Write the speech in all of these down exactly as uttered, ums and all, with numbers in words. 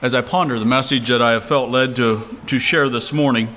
as I ponder the message that I have felt led to, to share this morning,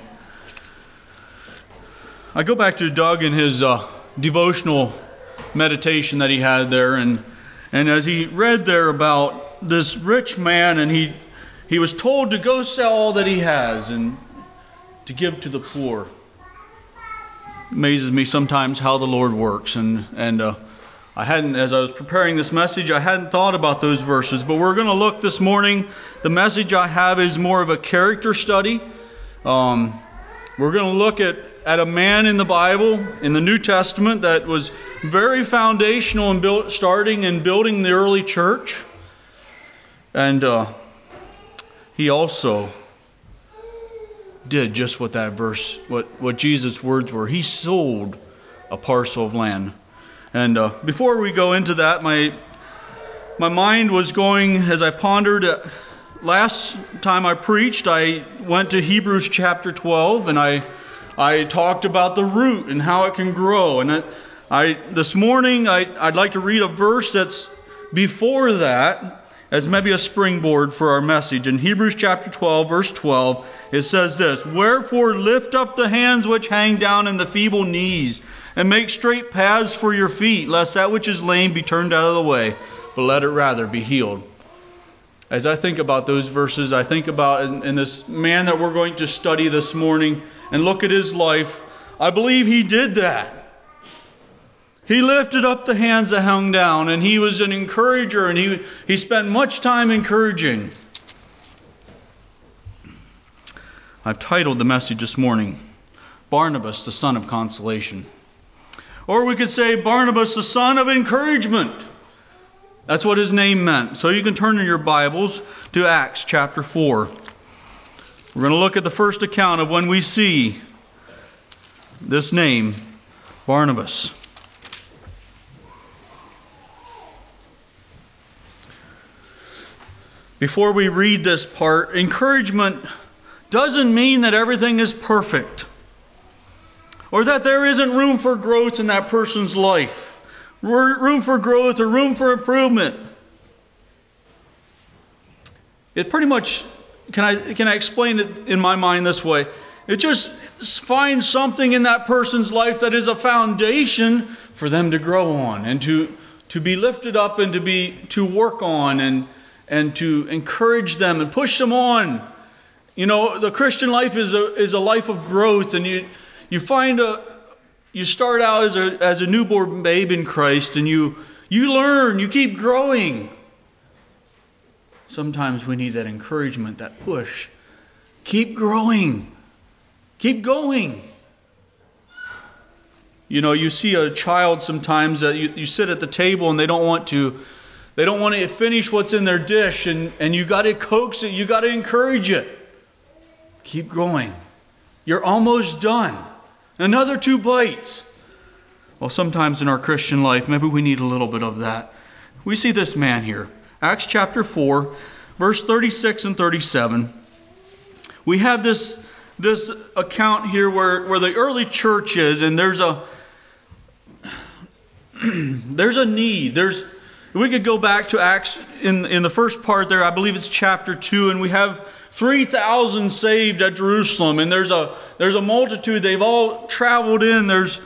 I go back to Doug and his uh, devotional meditation that he had there, and and as he read there about this rich man, and he he was told to go sell all that he has and to give to the poor. It amazes me sometimes how the Lord works, and and uh, I hadn't, as I was preparing this message, I hadn't thought about those verses, but we're going to look this morning. The message I have is more of a character study. Um, we're going to look at, at a man in the Bible, in the New Testament, that was very foundational in build, starting and building the early church. And uh, he also did just what that verse, what, what Jesus' words were. He sold a parcel of land. And uh, before we go into that, my my mind was going, as I pondered, uh, last time I preached, I went to Hebrews chapter twelve, and I I talked about the root and how it can grow. And I, I this morning, I, I'd like to read a verse that's before that, as maybe a springboard for our message. In Hebrews chapter twelve, verse twelve, it says this: "Wherefore lift up the hands which hang down and the feeble knees, and make straight paths for your feet, lest that which is lame be turned out of the way, but let it rather be healed." As I think about those verses, I think about in, in this man that we're going to study this morning and look at his life. I believe he did that. He lifted up the hands that hung down, and he was an encourager, and he, he spent much time encouraging. I've titled the message this morning, "Barnabas, the Son of Consolation." Or we could say Barnabas, the son of encouragement. That's what his name meant. So you can turn in your Bibles to Acts chapter four. We're going to look at the first account of when we see this name, Barnabas. Before we read this part, encouragement doesn't mean that everything is perfect, or that there isn't room for growth in that person's life. Room for growth or room for improvement. It pretty much, can I can I explain it in my mind this way? It just finds something in that person's life that is a foundation for them to grow on and to to be lifted up and to be to work on and and to encourage them and push them on. You know, the Christian life is a is a life of growth, and you you find a You start out as a as a newborn babe in Christ, and you you learn, you keep growing. Sometimes we need that encouragement, that push. Keep growing. Keep going. You know, you see a child sometimes that you, you sit at the table and they don't want to they don't want to finish what's in their dish, and, and you got to coax it, you got to encourage it. Keep going. You're almost done. Another two bites. Well, sometimes in our Christian life, maybe we need a little bit of that. We see this man here. Acts chapter four, verse thirty-six and thirty-seven. We have this, this account here where, where the early church is, and there's a there's a need. There's we could go back to Acts in, in the first part there, I believe it's chapter two, and we have three thousand saved at Jerusalem, and there's a there's a multitude. They've all traveled in. There's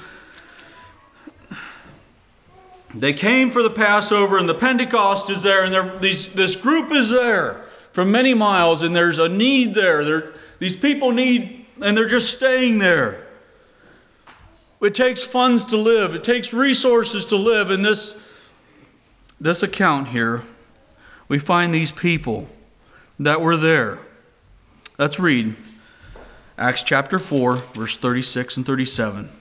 they came for the Passover, and the Pentecost is there, and these this group is there from many miles, and there's a need there. There these people need, and they're just staying there. It takes funds to live. It takes resources to live. In this this account here, we find these people that were there. Let's read Acts chapter four, verse thirty-six and thirty-seven.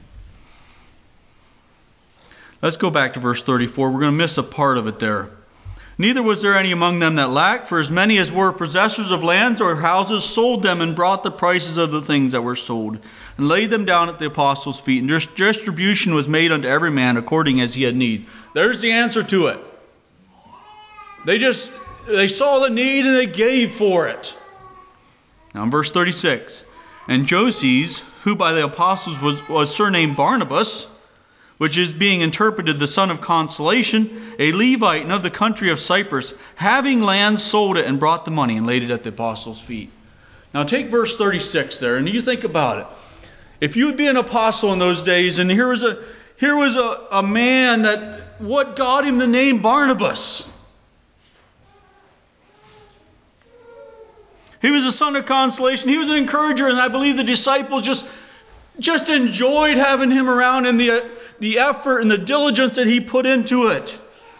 Let's go back to verse thirty-four. We're going to miss a part of it there. "Neither was there any among them that lacked, for as many as were possessors of lands or houses sold them and brought the prices of the things that were sold, and laid them down at the apostles' feet. And distribution was made unto every man according as he had need." There's the answer to it. They just, they saw the need and they gave for it. Now in verse thirty-six, "And Joses, who by the apostles was, was surnamed Barnabas, which is being interpreted the son of consolation, a Levite and of the country of Cyprus, having land, sold it and brought the money and laid it at the apostles' feet. Now take verse thirty-six there, and you think about it. If you would be an apostle in those days, and here was a here was a, a man that what got him the name Barnabas. He was a son of consolation. He was an encourager, and I believe the disciples just, just enjoyed having him around and the, the effort and the diligence that he put into it.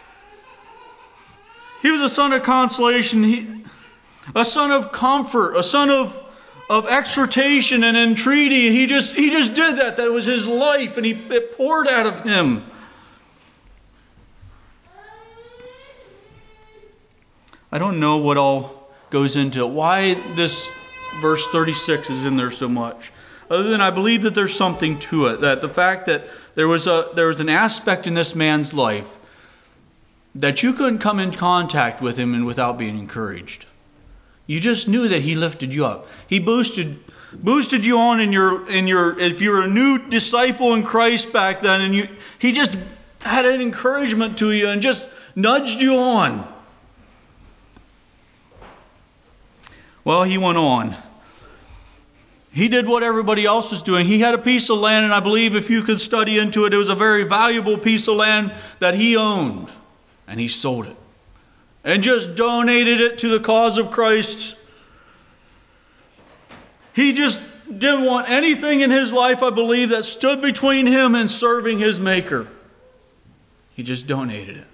He was a son of consolation, he, a son of comfort, a son of, of exhortation and entreaty. He just, he just did that. That was his life, and he, it poured out of him. I don't know what all goes into it, why this verse thirty-six is in there so much, other than I believe that there's something to it, that the fact that there was a there was an aspect in this man's life that you couldn't come in contact with him and without being encouraged. You just knew that he lifted you up. He boosted boosted you on in your in your if you were a new disciple in Christ back then, and you he just had an encouragement to you and just nudged you on. Well, he went on. He did what everybody else was doing. He had a piece of land, and I believe if you could study into it, it was a very valuable piece of land that he owned. And he sold it. And just donated it to the cause of Christ. He just didn't want anything in his life, I believe, that stood between him and serving his Maker. He just donated it.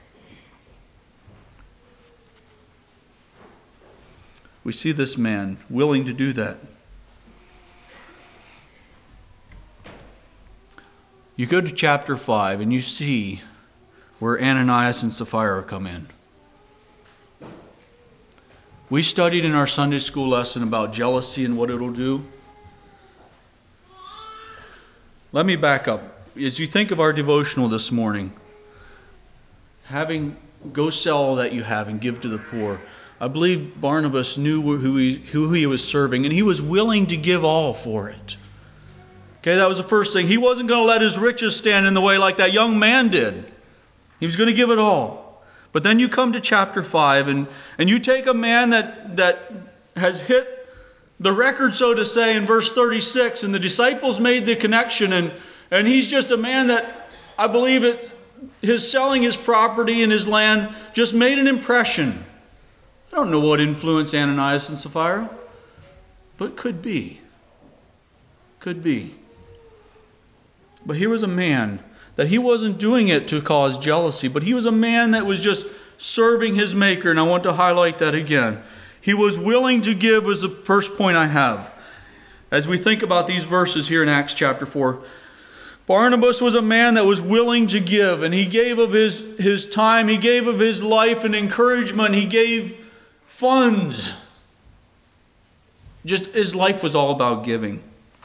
We see this man willing to do that. You go to chapter five and you see where Ananias and Sapphira come in. We studied in our Sunday school lesson about jealousy and what it'll do. Let me back up. As you think of our devotional this morning, having go sell all that you have and give to the poor. I believe Barnabas knew who he, who he was serving, and he was willing to give all for it. Okay, that was the first thing. He wasn't going to let his riches stand in the way like that young man did. He was going to give it all. But then you come to chapter five, and, and you take a man that, that has hit the record, so to say, in verse thirty-six, and the disciples made the connection, and, and he's just a man that, I believe it, his selling his property and his land just made an impression. I don't know what influenced Ananias and Sapphira, but could be. Could be. But here was a man that he wasn't doing it to cause jealousy, but he was a man that was just serving his Maker, and I want to highlight that again. He was willing to give was the first point I have. As we think about these verses here in Acts chapter four, Barnabas was a man that was willing to give, and he gave of his, his time, he gave of his life and encouragement, he gave funds. Just his life was all about giving.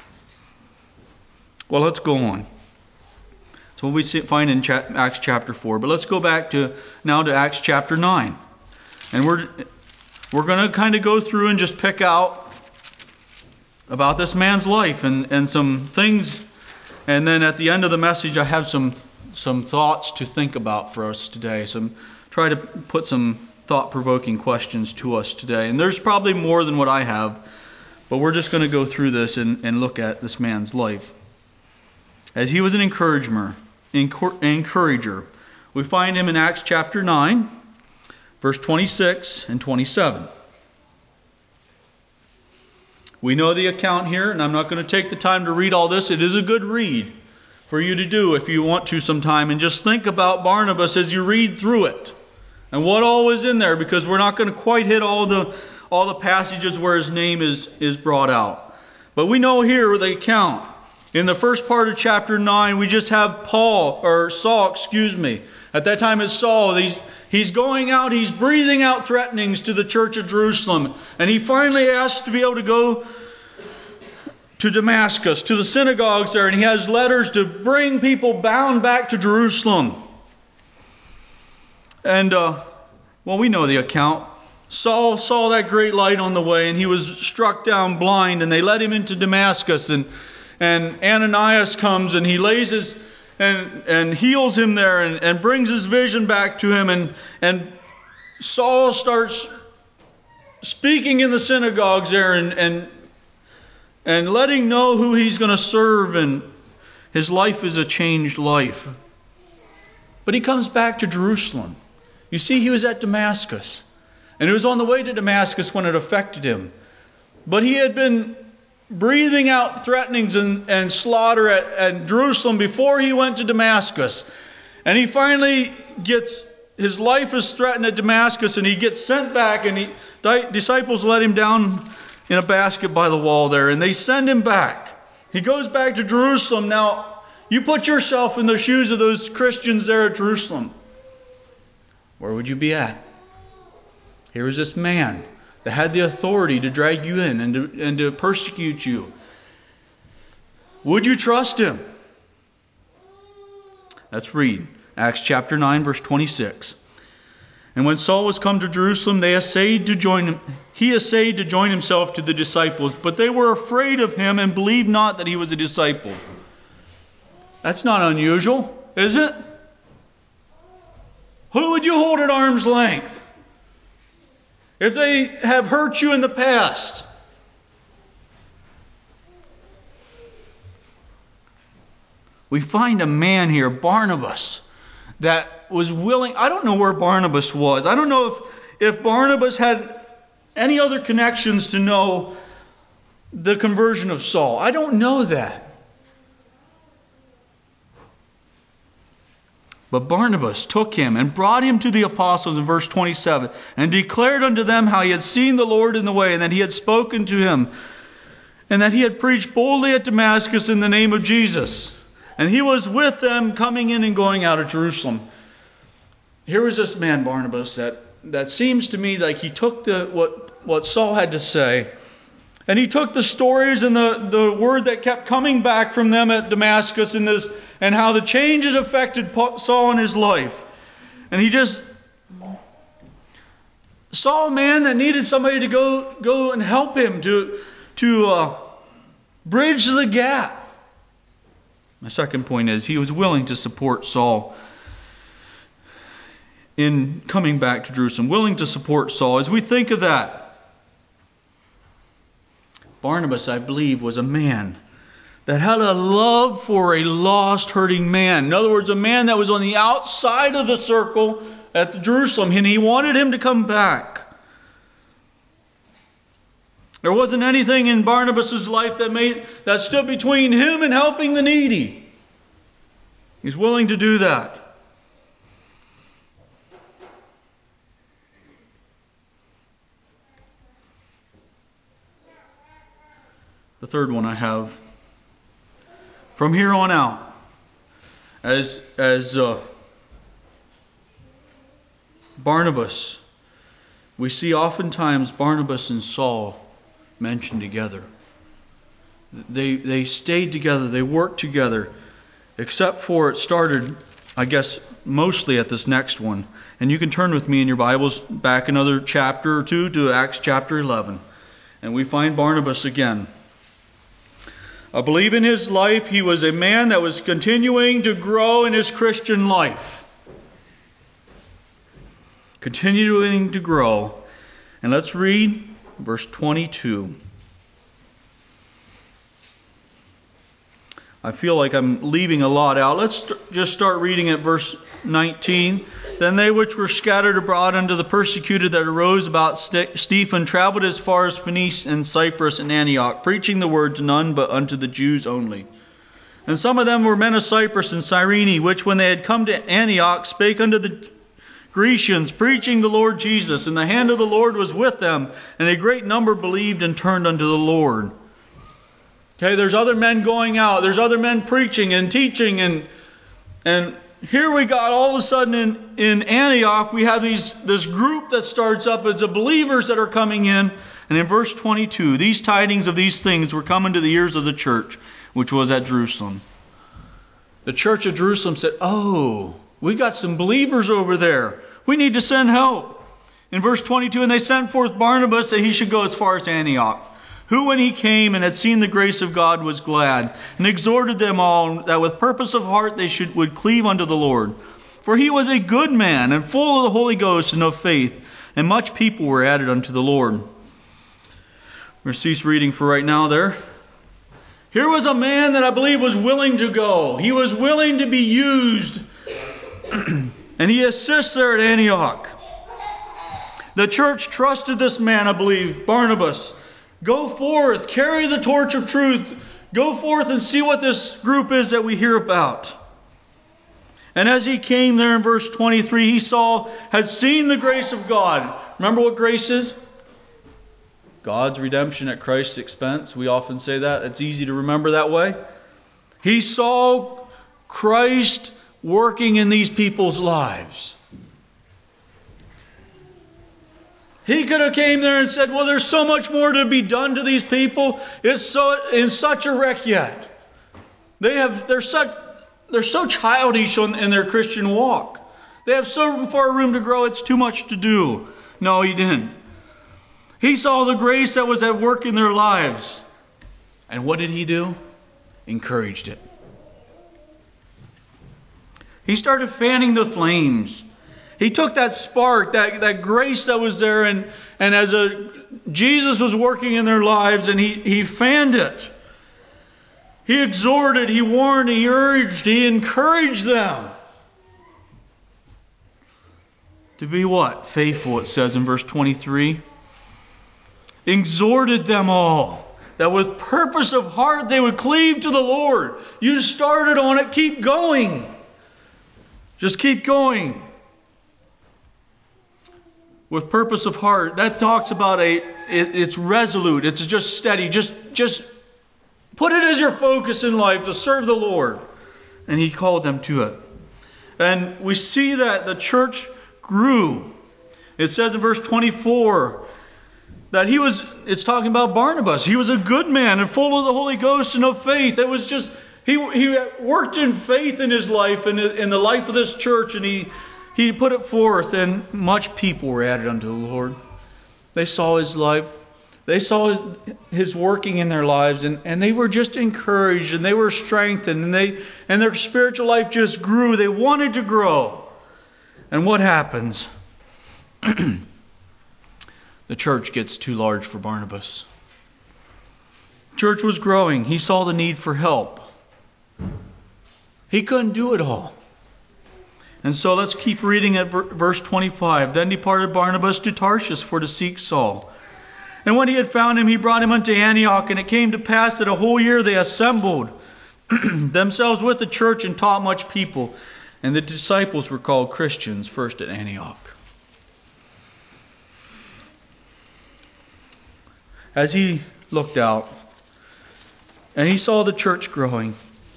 Well, let's go on. That's what we see, find in cha- Acts chapter four. But let's go back to now to Acts chapter nine. And we're we're going to kind of go through and just pick out about this man's life and, and some things. And then at the end of the message, I have some some thoughts to think about for us today. Some try to put some thought-provoking questions to us today. And there's probably more than what I have, but we're just going to go through this and, and look at this man's life. As he was an encourager, encourager, we find him in Acts chapter nine, verse twenty-six and twenty-seven. We know the account here, and I'm not going to take the time to read all this. It is a good read for you to do if you want to sometime, and just think about Barnabas as you read through it and what all was in there, because we're not going to quite hit all the all the passages where his name is, is brought out. But we know here the account. In the first part of chapter nine, we just have Paul, or Saul, excuse me. At that time it's Saul. He's, he's going out, he's breathing out threatenings to the church of Jerusalem. And he finally asks to be able to go to Damascus, to the synagogues there. And he has letters to bring people bound back to Jerusalem. And, uh, well, we know the account. Saul saw that great light on the way, and he was struck down blind, and they led him into Damascus. And, and Ananias comes, and he lays his, and, and heals him there and, and brings his vision back to him. And, and Saul starts speaking in the synagogues there and, and, and letting know who he's going to serve. And his life is a changed life. But he comes back to Jerusalem. You see, he was at Damascus. And he was on the way to Damascus when it affected him. But he had been breathing out threatenings and, and slaughter at, at Jerusalem before he went to Damascus. And he finally gets, his life is threatened at Damascus, and he gets sent back, and he, the disciples let him down in a basket by the wall there, and they send him back. He goes back to Jerusalem. Now, you put yourself in the shoes of those Christians there at Jerusalem. Where would you be at? Here was this man that had the authority to drag you in and to, and to persecute you. Would you trust him? Let's read Acts chapter nine, verse twenty-six. And when Saul was come to Jerusalem, they essayed to join him. He essayed to join himself to the disciples, but they were afraid of him and believed not that he was a disciple. That's not unusual, is it? Who would you hold at arm's length? If they have hurt you in the past. We find a man here, Barnabas, that was willing. I don't know where Barnabas was. I don't know if, if Barnabas had any other connections to know the conversion of Saul. I don't know that. But Barnabas took him and brought him to the apostles in verse twenty-seven, and declared unto them how he had seen the Lord in the way, and that he had spoken to him, and that he had preached boldly at Damascus in the name of Jesus. And he was with them coming in and going out of Jerusalem. Here was this man, Barnabas, that, that seems to me like he took the what, what Saul had to say, and he took the stories and the, the word that kept coming back from them at Damascus in this, and how the changes affected Saul in his life. And he just saw a man that needed somebody to go go and help him to, to uh, bridge the gap. My second point is he was willing to support Saul in coming back to Jerusalem. Willing to support Saul. As we think of that, Barnabas, I believe, was a man that had a love for a lost, hurting man. In other words, a man that was on the outside of the circle at Jerusalem, and he wanted him to come back. There wasn't anything in Barnabas' life that made that stood between him and helping the needy. He's willing to do that. The third one I have. From here on out, as as uh, Barnabas, we see oftentimes Barnabas and Saul mentioned together. They they stayed together. They worked together, except for it started, I guess, mostly at this next one. And you can turn with me in your Bibles back another chapter or two to Acts chapter eleven, and we find Barnabas again. I believe in his life he was a man that was continuing to grow in his Christian life. Continuing to grow. And let's read verse twenty-two. I feel like I'm leaving a lot out. Let's st- just start reading at verse nineteen. Then they which were scattered abroad unto the persecuted that arose about St- Stephen traveled as far as Phoenice and Cyprus and Antioch, preaching the word to none but unto the Jews only. And some of them were men of Cyprus and Cyrene, which when they had come to Antioch spake unto the Grecians, preaching the Lord Jesus. And the hand of the Lord was with them, and a great number believed and turned unto the Lord. Okay, there's other men going out. There's other men preaching and teaching. And and here we got all of a sudden in, in Antioch, we have these this group that starts up as the believers that are coming in. And in verse twenty-two, these tidings of these things were coming to the ears of the church, which was at Jerusalem. The church of Jerusalem said, oh, we got some believers over there. We need to send help. In verse twenty-two, and they sent forth Barnabas that he should go as far as Antioch. who when he came and had seen the grace of God was glad, and exhorted them all that with purpose of heart they should would cleave unto the Lord. For he was a good man, and full of the Holy Ghost and of faith, and much people were added unto the Lord. We're going to cease reading for right now there. Here was a man that I believe was willing to go. He was willing to be used. And he assists there at Antioch. The church trusted this man, I believe, Barnabas. Go forth, carry the torch of truth. Go forth and see what this group is that we hear about. And as he came there in verse twenty-three, he saw, had seen the grace of God. Remember what grace is? God's redemption at Christ's expense. We often say that. It's easy to remember that way. He saw Christ working in these people's lives. He could have came there and said, well, there's so much more to be done to these people. It's so in such a wreck yet. They have, they're such, they're so childish in, in their Christian walk. They have so far room to grow, it's too much to do. No, he didn't. He saw the grace that was at work in their lives. And what did he do? Encouraged it. He started fanning the flames. He took that spark, that, that grace that was there, and, and as a, Jesus was working in their lives, and he, he fanned it. He exhorted, he warned, he urged, he encouraged them. To be what? Faithful, it says in verse twenty-three. Exhorted them all, that with purpose of heart they would cleave to the Lord. You started on it, keep going. Just keep going. With purpose of heart, that talks about a, it, it's resolute, it's just steady. Just, just put it as your focus in life to serve the Lord. And he called them to it. And we see that the church grew. It says in verse twenty-four that he was, it's talking about Barnabas. He was a good man and full of the Holy Ghost and of faith. It was just, he, he worked in faith in his life and in the life of this church, and he He put it forth, and much people were added unto the Lord. They saw his life. They saw his working in their lives, and, and they were just encouraged, and they were strengthened, and they and their spiritual life just grew. They wanted to grow. And what happens? The church gets too large for Barnabas. Church was growing. He saw the need for help. He couldn't do it all. And so let's keep reading at verse twenty-five. Then departed Barnabas to Tarshish for to seek Saul. And when he had found him, he brought him unto Antioch. And it came to pass that a whole year they assembled themselves with the church and taught much people. And the disciples were called Christians first at Antioch. As he looked out, and he saw the church growing,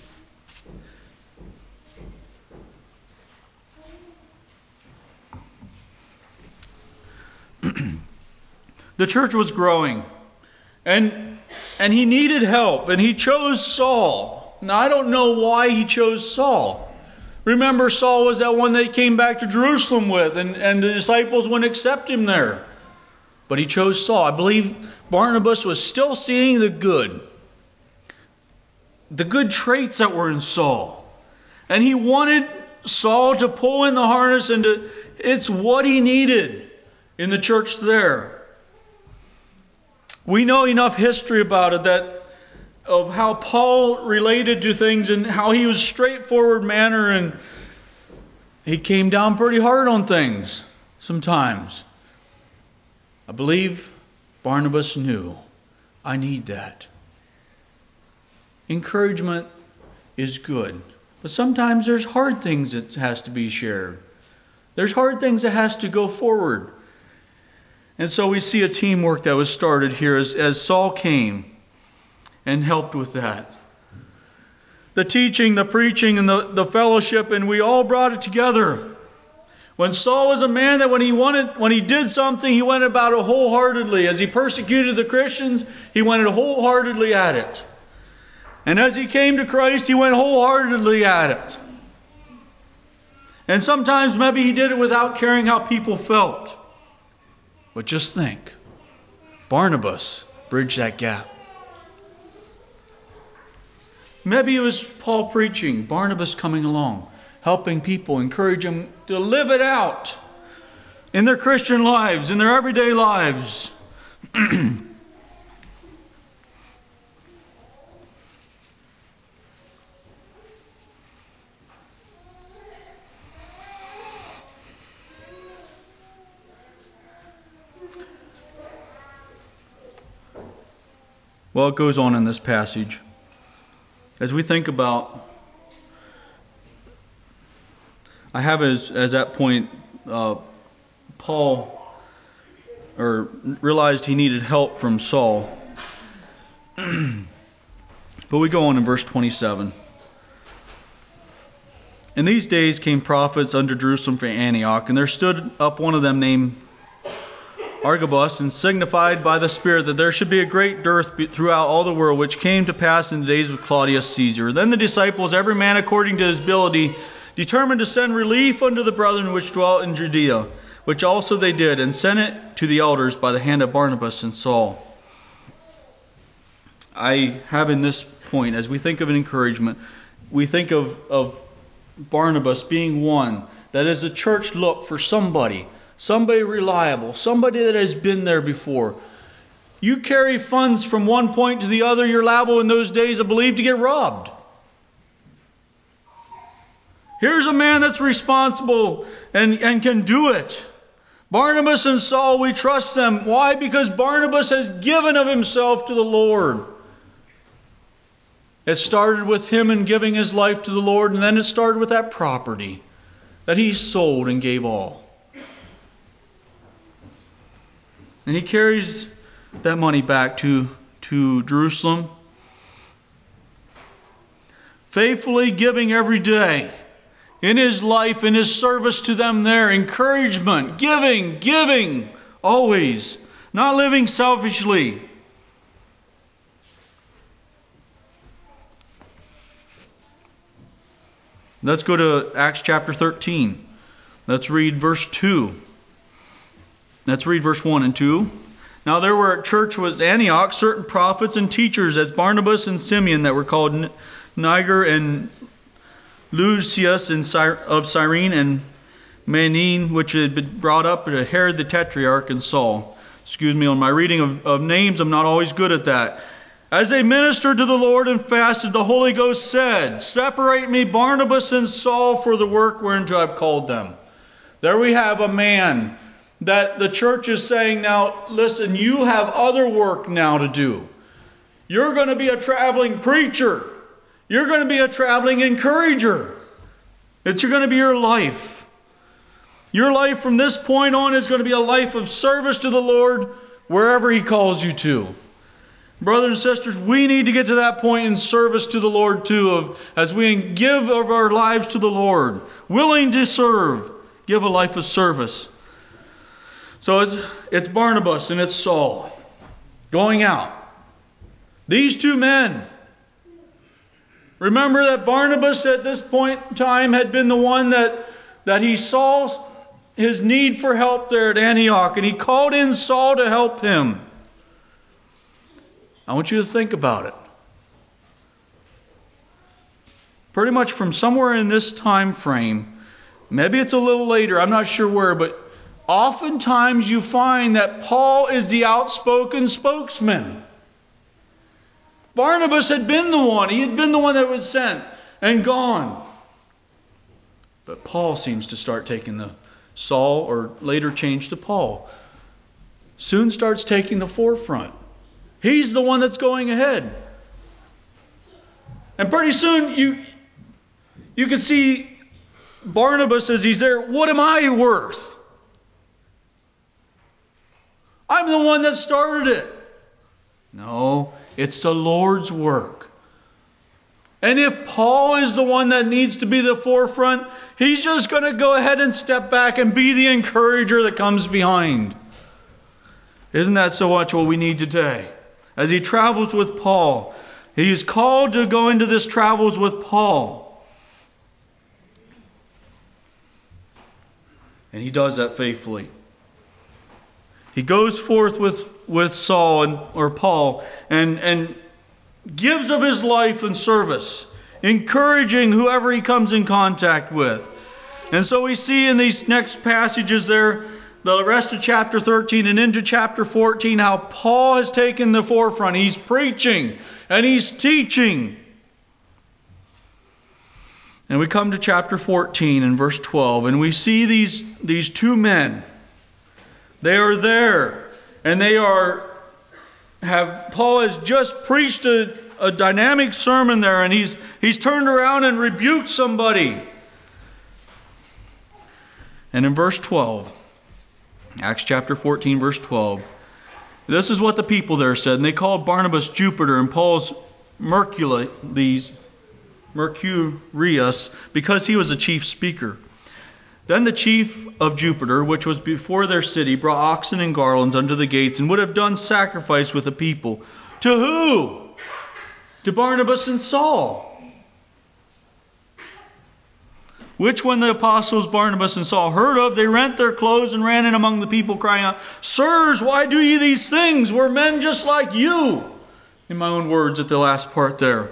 the church was growing, and and he needed help, and he chose Saul. Now, I don't know why he chose Saul. Remember, Saul was that one that he came back to Jerusalem with, and, and the disciples wouldn't accept him there. But he chose Saul. I believe Barnabas was still seeing the good, the good traits that were in Saul. And he wanted Saul to pull in the harness, and to, it's what he needed in the church there. We know enough history about it that of how Paul related to things and how he was straightforward manner, and he came down pretty hard on things sometimes. I believe Barnabas knew, I need that. Encouragement is good, but sometimes there's hard things that has to be shared. There's hard things that has to go forward. And so we see a teamwork that was started here as, as Saul came and helped with that. The teaching, the preaching, and the, the fellowship, and we all brought it together. When Saul was a man that when he wanted, when he did something, he went about it wholeheartedly. As he persecuted the Christians, he went wholeheartedly at it. And as he came to Christ, he went wholeheartedly at it. And sometimes maybe he did it without caring how people felt. But just think, Barnabas bridge that gap. Maybe it was Paul preaching, Barnabas coming along, helping people, encouraging them to live it out in their Christian lives, in their everyday lives. Well, it goes on in this passage. As we think about, I have as, as that point, uh, Paul or realized he needed help from Saul. But we go on in verse twenty-seven. In these days came prophets unto Jerusalem from Antioch, and there stood up one of them named Argabus, and signified by the Spirit that there should be a great dearth throughout all the world, which came to pass in the days of Claudius Caesar. Then the disciples, every man according to his ability, determined to send relief unto the brethren which dwelt in Judea, which also they did, and sent it to the elders by the hand of Barnabas and Saul. I have in this point, as we think of an encouragement, we think of, of Barnabas being one that as the church looked for somebody, somebody reliable, somebody that has been there before. You carry funds from one point to the other, you're liable in those days, I believe, to get robbed. Here's a man that's responsible and, and can do it. Barnabas and Saul, we trust them. Why? Because Barnabas has given of himself to the Lord. It started with him in giving his life to the Lord, and then it started with that property that he sold and gave all. And he carries that money back to, to Jerusalem, faithfully giving every day in his life, in his service to them there. Encouragement, giving, giving, always. Not living selfishly. Let's go to Acts chapter thirteen. Let's read verse two. Let's read verse one and two. Now there were at church was Antioch certain prophets and teachers, as Barnabas and Simeon, that were called Niger and Lucius of Cyrene, and Manaen, which had been brought up to Herod the Tetrarch, and Saul. Excuse me on my reading of, of names, I'm not always good at that. As they ministered to the Lord and fasted, the Holy Ghost said, Separate me Barnabas and Saul for the work whereunto I've called them. There we have a man that the church is saying, now, listen, you have other work now to do. You're going to be a traveling preacher. You're going to be a traveling encourager. It's going to be your life. Your life from this point on is going to be a life of service to the Lord wherever He calls you to. Brothers and sisters, we need to get to that point in service to the Lord too, of as we give of our lives to the Lord, willing to serve, give a life of service. So it's, it's Barnabas and it's Saul going out. These two men. Remember that Barnabas at this point in time had been the one that, that he saw his need for help there at Antioch, and he called in Saul to help him. I want you to think about it. Pretty much from somewhere in this time frame, maybe it's a little later, I'm not sure where, but oftentimes you find that Paul is the outspoken spokesman. Barnabas had been the one. He had been the one that was sent and gone. But Paul seems to start taking the Saul, or later changed to Paul, soon starts taking the forefront. He's the one that's going ahead. And pretty soon you, you can see Barnabas as he's there. What am I worth? I'm the one that started it. No, it's the Lord's work. And if Paul is the one that needs to be the forefront, he's just going to go ahead and step back and be the encourager that comes behind. Isn't that so much what we need today? As he travels with Paul, he is called to go into this travels with Paul. And he does that faithfully. He goes forth with, with Saul and, or Paul and, and gives of his life and service, encouraging whoever he comes in contact with. And so we see in these next passages there, the rest of chapter thirteen and into chapter fourteen, how Paul has taken the forefront. He's preaching and he's teaching. And we come to chapter fourteen and verse twelve, and we see these, these two men. They are there, and they are have Paul has just preached a, a dynamic sermon there, and he's he's turned around and rebuked somebody. And in verse twelve, Acts chapter fourteen, verse twelve, this is what the people there said. And they called Barnabas Jupiter and Paul's Mercules, Mercurius, because he was the chief speaker. Then the chief of Jupiter, which was before their city, brought oxen and garlands unto the gates, and would have done sacrifice with the people. To who? To Barnabas and Saul. Which when the apostles Barnabas and Saul heard of, they rent their clothes and ran in among the people, crying out, Sirs, why do ye these things? We're men just like you. In my own words at the last part there.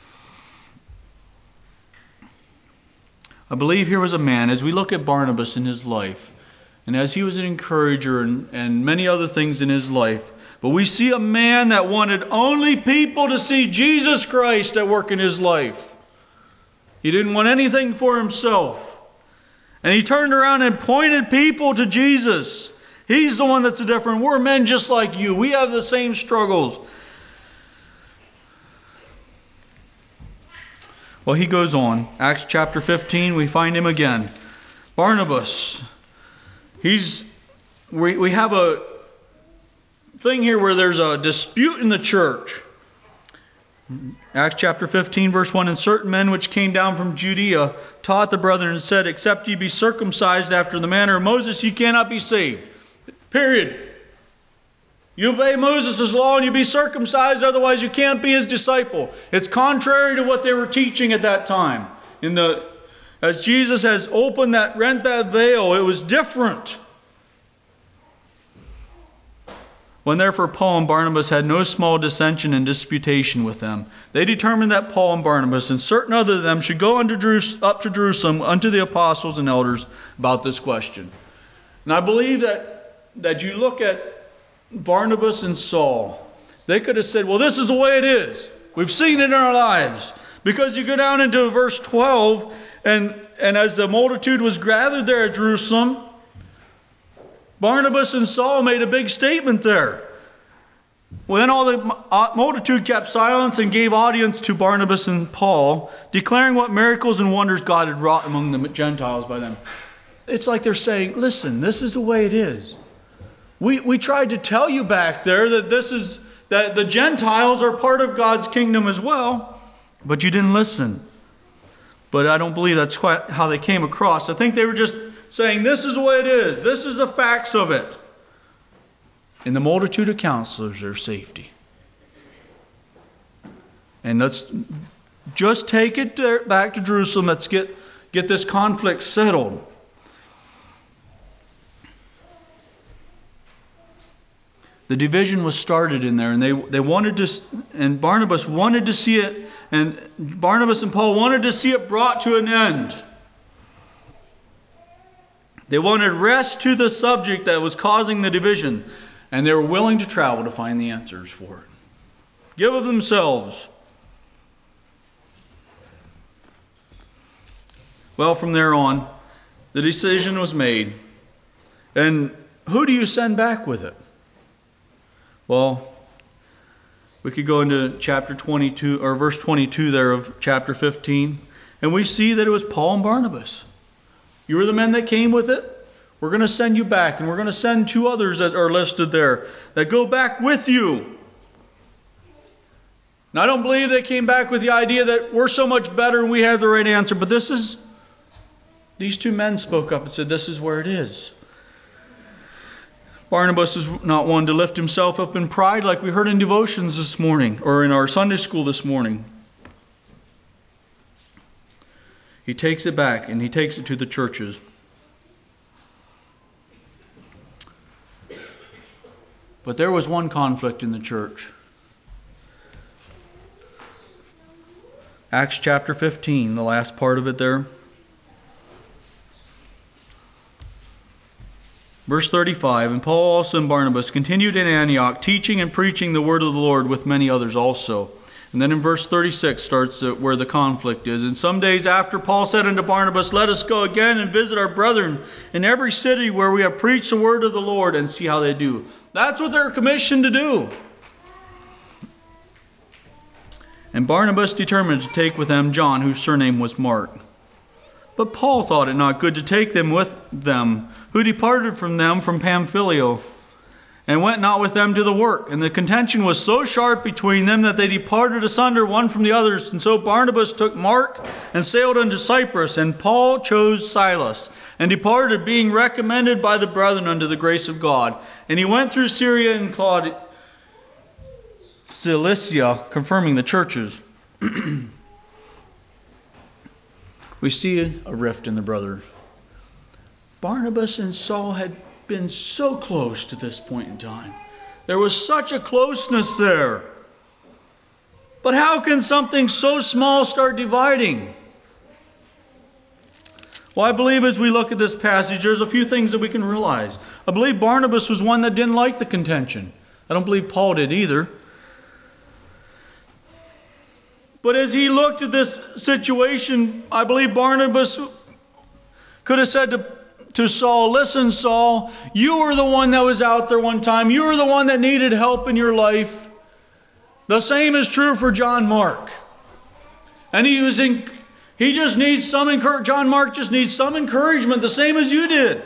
I believe here was a man, as we look at Barnabas in his life, and as he was an encourager and, and many other things in his life, but we see a man that wanted only people to see Jesus Christ at work in his life. He didn't want anything for himself. And he turned around and pointed people to Jesus. He's the one that's different. We're men just like you. We have the same struggles. Well, he goes on. Acts chapter fifteen, we find him again. Barnabas. He's we, we have a thing here where there's a dispute in the church. Acts chapter fifteen, verse one, And certain men which came down from Judea taught the brethren and said, Except ye be circumcised after the manner of Moses, ye cannot be saved. Period. You obey Moses' law and you be circumcised, otherwise you can't be his disciple. It's contrary to what they were teaching at that time. In the as Jesus has opened that, rent that veil, it was different. When therefore Paul and Barnabas had no small dissension and disputation with them, they determined that Paul and Barnabas and certain other of them should go unto Jerus- up to Jerusalem unto the apostles and elders about this question. And I believe that, that you look at Barnabas and Saul, they could have said, well, this is the way it is. We've seen it in our lives. Because you go down into verse twelve, and, and as the multitude was gathered there at Jerusalem, Barnabas and Saul made a big statement there. Well, then all the multitude kept silence and gave audience to Barnabas and Paul, declaring what miracles and wonders God had wrought among the Gentiles by them. It's like they're saying, listen, this is the way it is. We we tried to tell you back there that this is that the Gentiles are part of God's kingdom as well, but you didn't listen. But I don't believe that's quite how they came across. I think they were just saying, this is the way it is. This is the facts of it. In the multitude of counselors, there's safety. And let's just take it there, back to Jerusalem. Let's get, get this conflict settled. The division was started in there, and they they wanted to, and Barnabas wanted to see it, and Barnabas and Paul wanted to see it brought to an end. They wanted rest to the subject that was causing the division, and they were willing to travel to find the answers for it. Give of themselves. Well, from there on, the decision was made. And who do you send back with it? Well, we could go into chapter twenty-two, or verse twenty-two there of chapter fifteen, and we see that it was Paul and Barnabas. You were the men that came with it. We're going to send you back, and we're going to send two others that are listed there that go back with you. Now, I don't believe they came back with the idea that we're so much better and we have the right answer, but this is, these two men spoke up and said, this is where it is. Barnabas is not one to lift himself up in pride like we heard in devotions this morning, or in our Sunday school this morning. He takes it back, and he takes it to the churches. But there was one conflict in the church. Acts chapter fifteen, the last part of it there. Verse thirty-five, and Paul also and Barnabas continued in Antioch, teaching and preaching the word of the Lord with many others also. And then in verse thirty-six starts where the conflict is. And some days after, Paul said unto Barnabas, let us go again and visit our brethren in every city where we have preached the word of the Lord, and see how they do. That's what they're commissioned to do. And Barnabas determined to take with them John, whose surname was Mark. But Paul thought it not good to take them with them, who departed from them from Pamphylia, and went not with them to the work. And the contention was so sharp between them that they departed asunder one from the others. And so Barnabas took Mark and sailed unto Cyprus, and Paul chose Silas, and departed, being recommended by the brethren unto the grace of God. And he went through Syria and Claudia, Cilicia, confirming the churches. We see a rift in the brothers. Barnabas and Saul had been so close to this point in time. There was such a closeness there. But how can something so small start dividing? Well, I believe as we look at this passage, there's a few things that we can realize. I believe Barnabas was one that didn't like the contention. I don't believe Paul did either. But as he looked at this situation, I believe Barnabas could have said to, to Saul, listen, Saul, you were the one that was out there one time. You were the one that needed help in your life. The same is true for John Mark. And he was in, he just needs some encouragement. John Mark just needs some encouragement, the same as you did.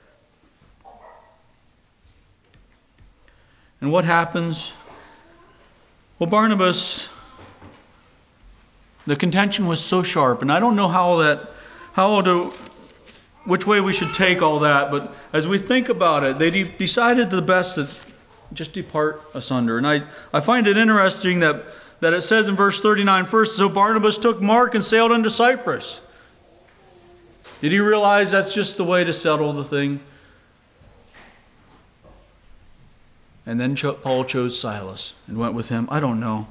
And what happens? Well, Barnabas, the contention was so sharp, and I don't know how that, how to, which way we should take all that, but as we think about it, they de- decided the best that just depart asunder. And I, I find it interesting that, that it says in verse thirty-nine first, so Barnabas took Mark and sailed unto Cyprus. Did he realize that's just the way to settle the thing? And then Cho- Paul chose Silas and went with him. I don't know.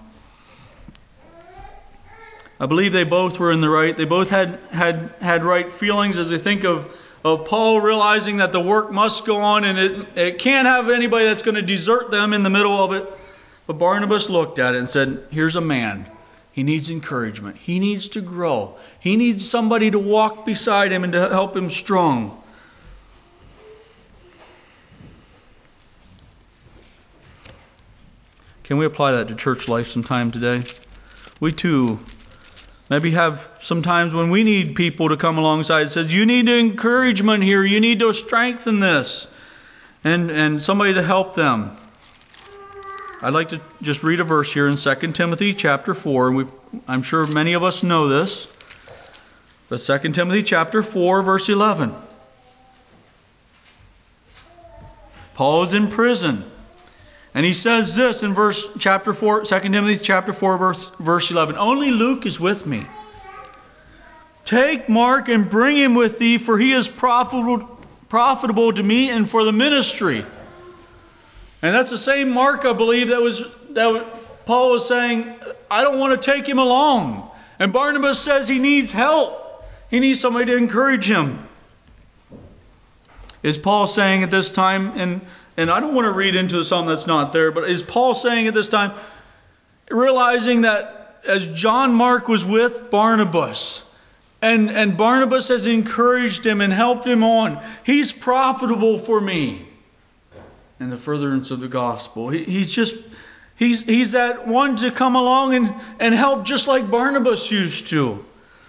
I believe they both were in the right. They both had, had, had right feelings as they think of, of Paul realizing that the work must go on and it, it can't have anybody that's going to desert them in the middle of it. But Barnabas looked at it and said, here's a man. He needs encouragement. He needs to grow. He needs somebody to walk beside him and to help him strong. Can we apply that to church life sometime today? We too maybe have some times when we need people to come alongside and says, you need encouragement here. You need to strengthen this. And, and somebody to help them. I'd like to just read a verse here in Second Timothy chapter four. And we, I'm sure many of us know this. But Second Timothy chapter four, verse eleven. Paul is in prison. And he says this in verse chapter four, Second Timothy chapter four, verse, verse eleven. Only Luke is with me. Take Mark and bring him with thee, for he is profitable, profitable to me and for the ministry. And that's the same Mark, I believe, that was that Paul was saying, I don't want to take him along. And Barnabas says he needs help. He needs somebody to encourage him. Is Paul saying at this time, and And I don't want to read into something that's not there, but is Paul saying at this time, realizing that as John Mark was with Barnabas, and, and Barnabas has encouraged him and helped him on, he's profitable for me in the furtherance of the gospel. He, he's just, he's, he's that one to come along and, and help just like Barnabas used to.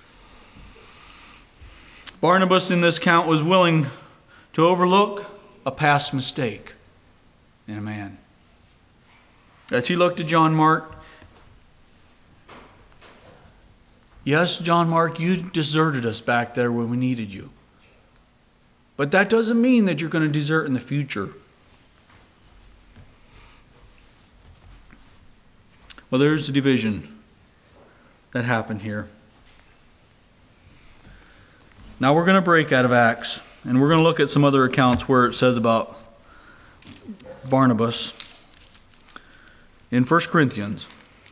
Barnabas in this count was willing to overlook a past mistake in a man. As he looked at John Mark, yes, John Mark, you deserted us back there when we needed you. But that doesn't mean that you're going to desert in the future. Well, there's a division that happened here. Now we're going to break out of Acts. And we're going to look at some other accounts where it says about Barnabas. in First Corinthians.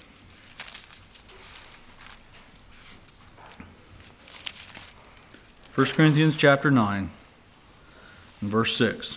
First Corinthians chapter nine and verse six.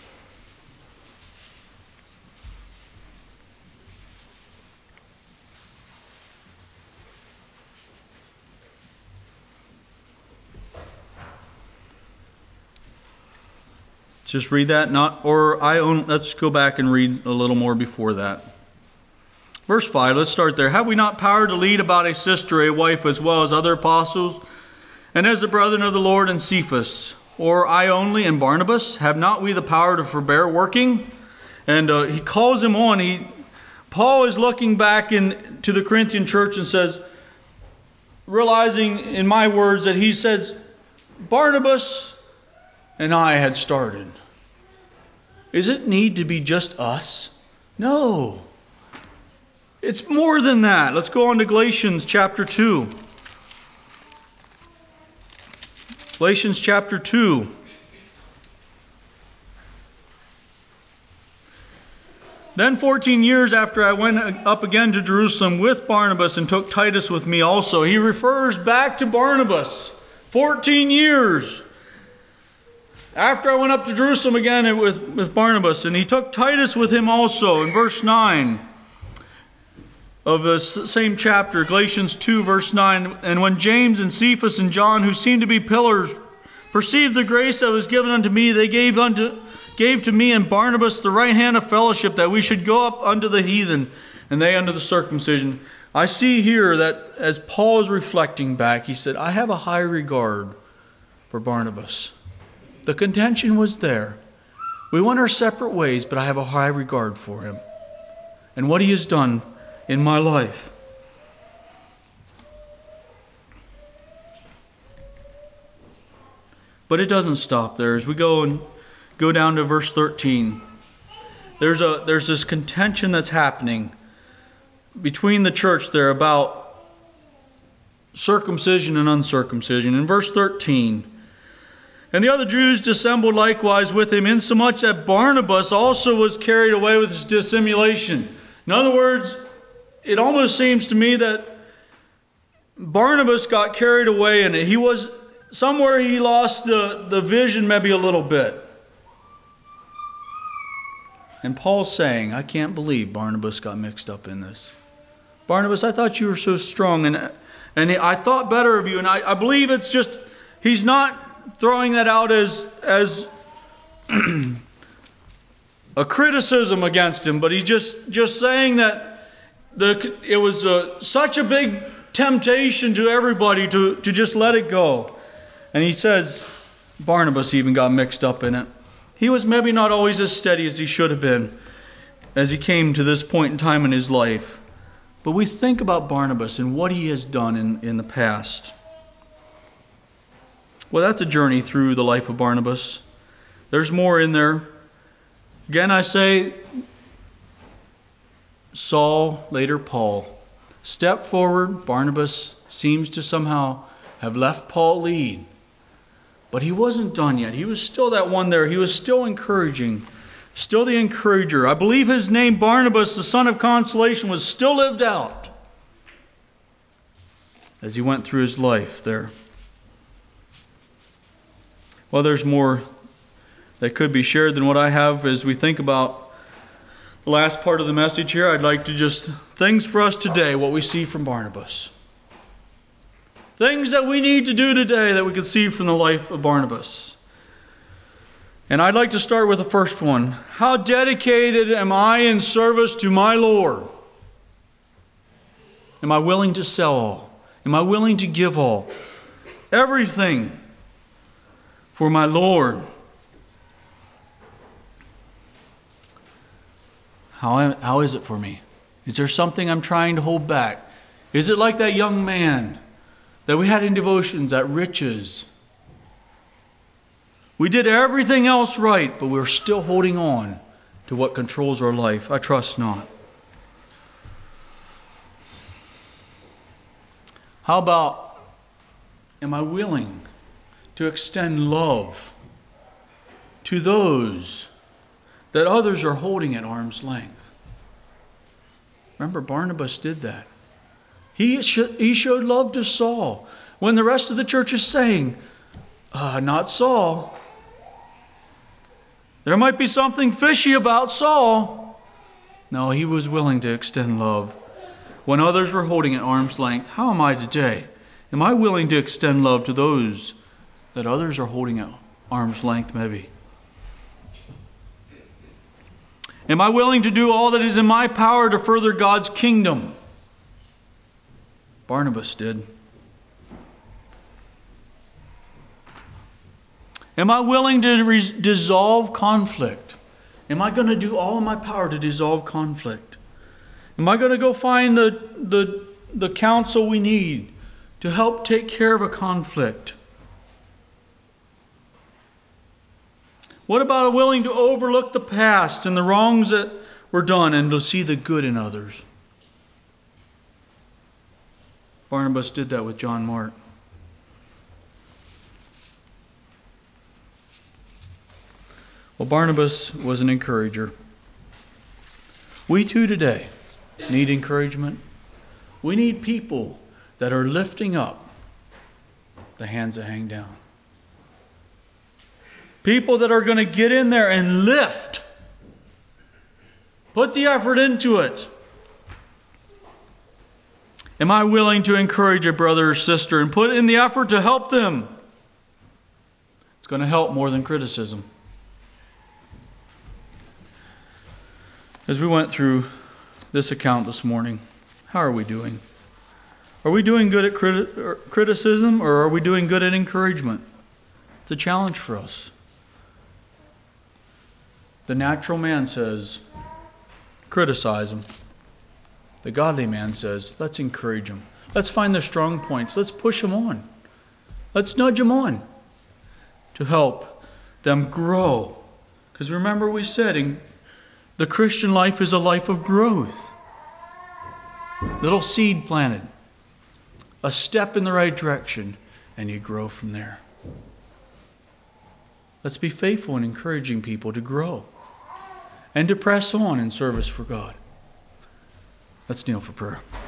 Just read that, not or I own. Let's go back and read a little more before that. Verse five. Let's start there. Have we not power to lead about a sister, a wife, as well as other apostles, and as the brethren of the Lord and Cephas, or I only and Barnabas? Have not we the power to forbear working? And uh, he calls him on. He Paul is looking back in to the Corinthian church and says, realizing in my words that he says, Barnabas and I had started. Does it need to be just us? No. It's more than that. Let's go on to Galatians chapter two. Galatians chapter two. Then fourteen years after I went up again to Jerusalem with Barnabas and took Titus with me also. He refers back to Barnabas. fourteen years. After I went up to Jerusalem again with, with Barnabas, and he took Titus with him also. In verse nine of the same chapter, Galatians two, verse nine, and when James and Cephas and John, who seemed to be pillars, perceived the grace that was given unto me, they gave unto gave to me and Barnabas the right hand of fellowship, that we should go up unto the heathen, and they unto the circumcision. I see here that as Paul is reflecting back, he said, I have a high regard for Barnabas. The contention was there. We went our separate ways, but I have a high regard for him and what he has done in my life. But it doesn't stop there. As we go and go down to verse thirteen, there's a there's this contention that's happening between the church there about circumcision and uncircumcision. In verse thirteen, and the other Jews dissembled likewise with him, insomuch that Barnabas also was carried away with his dissimulation. In other words, it almost seems to me that Barnabas got carried away in it. He was somewhere he lost the, the vision maybe a little bit. And Paul's saying, I can't believe Barnabas got mixed up in this. Barnabas, I thought you were so strong, and and I thought better of you. And I, I believe it's just, he's not throwing that out as as a criticism against him, but he's just just saying that the it was a, such a big temptation to everybody to, to just let it go. And he says Barnabas even got mixed up in it. He was maybe not always as steady as he should have been as he came to this point in time in his life. But we think about Barnabas and what he has done in, in the past. Well, that's a journey through the life of Barnabas. There's more in there. Again, I say, Saul, later Paul. Step forward, Barnabas seems to somehow have left Paul lead. But he wasn't done yet. He was still that one there. He was still encouraging. Still the encourager. I believe his name, Barnabas, the son of consolation, was still lived out as he went through his life there. Well, there's more that could be shared than what I have as we think about the last part of the message here. I'd like to just, things for us today, what we see from Barnabas. Things that we need to do today that we can see from the life of Barnabas. And I'd like to start with the first one. How dedicated am I in service to my Lord? Am I willing to sell all? Am I willing to give all? Everything for my Lord. How, how is it for me? Is there something I'm trying to hold back? Is it like that young man that we had in devotions, that riches? We did everything else right, but we're still holding on to what controls our life. I trust not. How about, am I willing to extend love to those that others are holding at arm's length? Remember, Barnabas did that. He, sh- he showed love to Saul. When the rest of the church is saying, uh, not Saul. There might be something fishy about Saul. No, he was willing to extend love. When others were holding at arm's length, how am I today? Am I willing to extend love to those that others are holding at arm's length, maybe? Am I willing to do all that is in my power to further God's kingdom? Barnabas did. Am I willing to re- dissolve conflict? Am I going to do all in my power to dissolve conflict? Am I going to go find the, the, the counsel we need to help take care of a conflict? What about willing to overlook the past and the wrongs that were done and to see the good in others? Barnabas did that with John Mark. Well, Barnabas was an encourager. We too today need encouragement. We need people that are lifting up the hands that hang down. People that are going to get in there and lift. Put the effort into it. Am I willing to encourage a brother or sister and put in the effort to help them? It's going to help more than criticism. As we went through this account this morning, how are we doing? Are we doing good at criti- criticism or are we doing good at encouragement? It's a challenge for us. The natural man says, criticize him. The godly man says, let's encourage him. Let's find their strong points. Let's push them on. Let's nudge them on to help them grow. Because remember we said in, the Christian life is a life of growth. Little seed planted. A step in the right direction, and you grow from there. Let's be faithful in encouraging people to grow and to press on in service for God. Let's kneel for prayer.